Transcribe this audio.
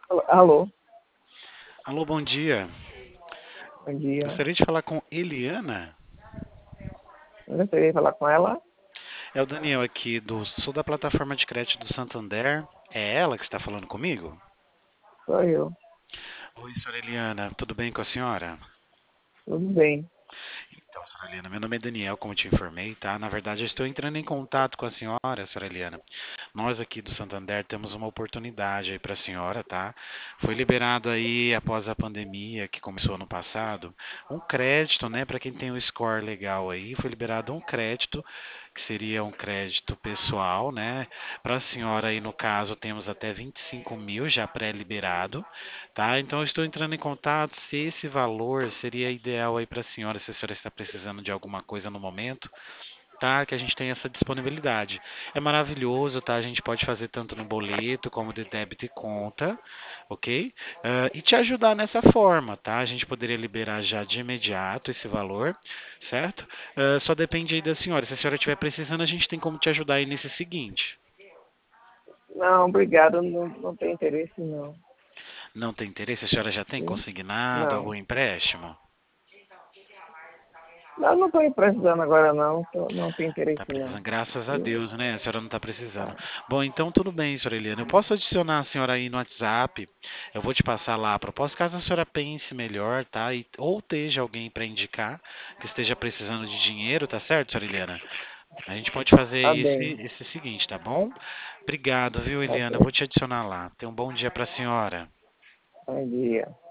Alô, Alô, bom dia. bom dia. Gostaria de falar com Eliana. Eu gostaria de falar com ela. É o Daniel aqui sou da plataforma de crédito do Santander. É ela que está falando comigo? Sou eu. Oi, senhora Eliana, tudo bem com a senhora? Tudo bem. Então, senhora Eliana, meu nome é Daniel, como te informei, tá? Na verdade, eu estou entrando em contato com a senhora Eliana. Nós aqui do Santander temos uma oportunidade aí para a senhora, tá? Foi liberado aí, após a pandemia que começou ano passado, um crédito, né, para quem tem um score legal aí, foi liberado um crédito, que seria um crédito pessoal, né? Para a senhora aí, no caso, temos até 25 mil já pré-liberado, tá? Então, eu estou entrando em contato se esse valor seria ideal aí para a senhora, se a senhora está precisando de alguma coisa no momento, tá? Que a gente tem essa disponibilidade. É maravilhoso, tá? A gente pode fazer tanto no boleto como de débito e conta, ok? E te ajudar nessa forma, tá? A gente poderia liberar já de imediato esse valor, certo? Só depende aí da senhora. Se a senhora estiver precisando, a gente tem como te ajudar aí nesse seguinte. Não, obrigado. Não tem interesse, não. Não tem interesse? A senhora já tem Sim? consignado algum Não. empréstimo? Não estou precisando agora, não. Não tem Tá interesse, não. precisando, graças a Viu? Deus, né? A senhora não tá precisando. Tá. Bom, então tudo bem, senhora Eliana. Eu posso adicionar a senhora aí no WhatsApp. Eu vou te passar lá a proposta, caso a senhora pense melhor, tá? Ou esteja alguém para indicar que esteja precisando de dinheiro, tá certo, senhora Eliana? A gente pode fazer Tá bem. esse seguinte, tá bom? Obrigado, viu, Tá Eliana? Eu vou certo. te adicionar lá. Tenha um bom dia para a senhora. Bom dia.